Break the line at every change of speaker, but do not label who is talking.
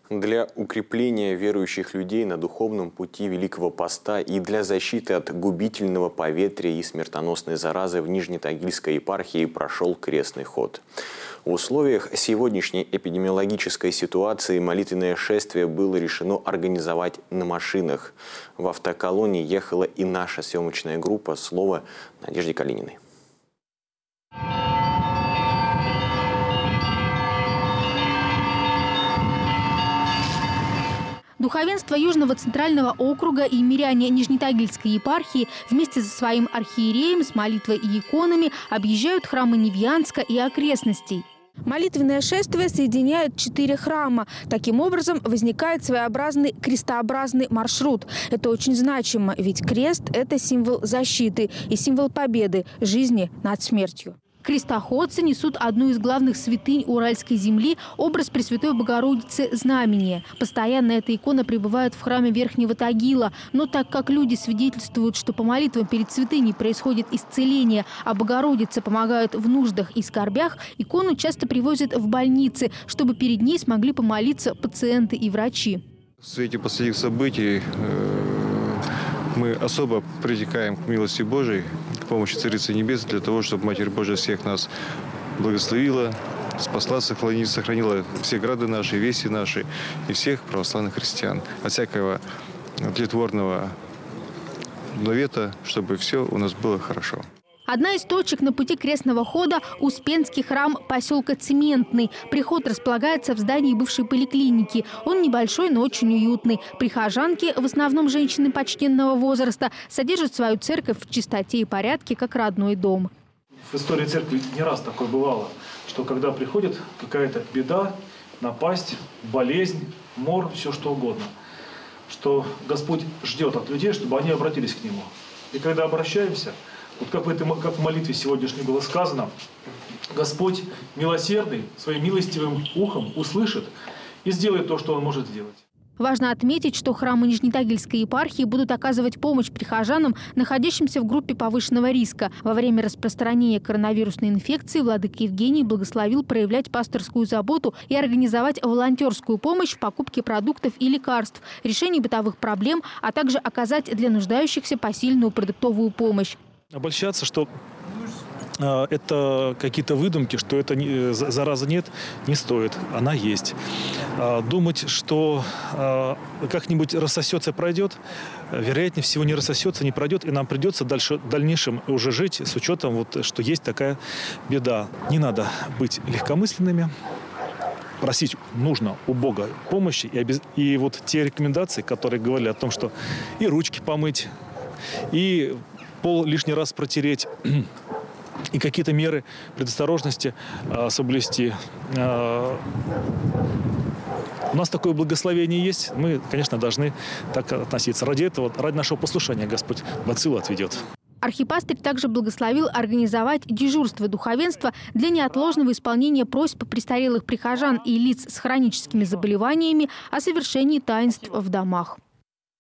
Для укрепления верующих людей на духовном пути Великого Поста и для защиты от губительного поветрия и смертоносной заразы в Нижнетагильской епархии прошел крестный ход. В условиях сегодняшней эпидемиологической ситуации молитвенное шествие было решено организовать на машинах. В автоколонне ехала и наша съемочная группа. Слово Надежде Калининой.
Духовенство Южного Центрального округа и миряне Нижнетагильской епархии вместе со своим архиереем с молитвой и иконами объезжают храмы Невьянска и окрестностей. Молитвенное шествие соединяет 4 храма. Таким образом, возникает своеобразный крестообразный маршрут. Это очень значимо, ведь крест – это символ защиты и символ победы, жизни над смертью. Крестоходцы несут одну из главных святынь Уральской земли – образ Пресвятой Богородицы Знамения. Постоянно эта икона пребывает в храме Верхнего Тагила. Но так как люди свидетельствуют, что по молитвам перед святыней происходит исцеление, а Богородица помогает в нуждах и скорбях, икону часто привозят в больницы, чтобы перед ней смогли помолиться пациенты и врачи.
В свете последних событий мы особо притекаем к милости Божией, к помощи Царицы Небесной, для того, чтобы Матерь Божия всех нас благословила, спасла, сохранила все грады наши, веси наши и всех православных христиан от всякого тлетворного навета, чтобы все у нас было хорошо.
Одна из точек на пути крестного хода – Успенский храм поселка Цементный. Приход располагается в здании бывшей поликлиники. Он небольшой, но очень уютный. Прихожанки, в основном женщины почтенного возраста, содержат свою церковь в чистоте и порядке, как родной дом.
В истории церкви не раз такое бывало, что когда приходит какая-то беда, напасть, болезнь, мор, все что угодно, что Господь ждет от людей, чтобы они обратились к Нему. И когда обращаемся, вот как в молитве сегодняшней было сказано, Господь милосердный, своим милостивым ухом услышит и сделает то, что Он может сделать.
Важно отметить, что храмы Нижнетагильской епархии будут оказывать помощь прихожанам, находящимся в группе повышенного риска. Во время распространения коронавирусной инфекции владыка Евгений благословил проявлять пасторскую заботу и организовать волонтерскую помощь в покупке продуктов и лекарств, решении бытовых проблем, а также оказать для нуждающихся посильную продуктовую помощь.
Обольщаться, что это какие-то выдумки, что это заразы нет, не стоит. Она есть. Думать, что как-нибудь рассосется и пройдет, вероятнее всего не рассосется, не пройдет, и нам придется в дальнейшем уже жить с учетом, что есть такая беда. Не надо быть легкомысленными. Просить нужно у Бога помощи. И вот те рекомендации, которые говорили о том, что и ручки помыть, и пол лишний раз протереть, и какие-то меры предосторожности соблюсти. У нас такое благословение есть. Мы, конечно, должны так относиться. Ради этого, ради нашего послушания Господь бациллу отведет.
Архипастырь также благословил организовать дежурство духовенства для неотложного исполнения просьб престарелых прихожан и лиц с хроническими заболеваниями о совершении таинств в домах.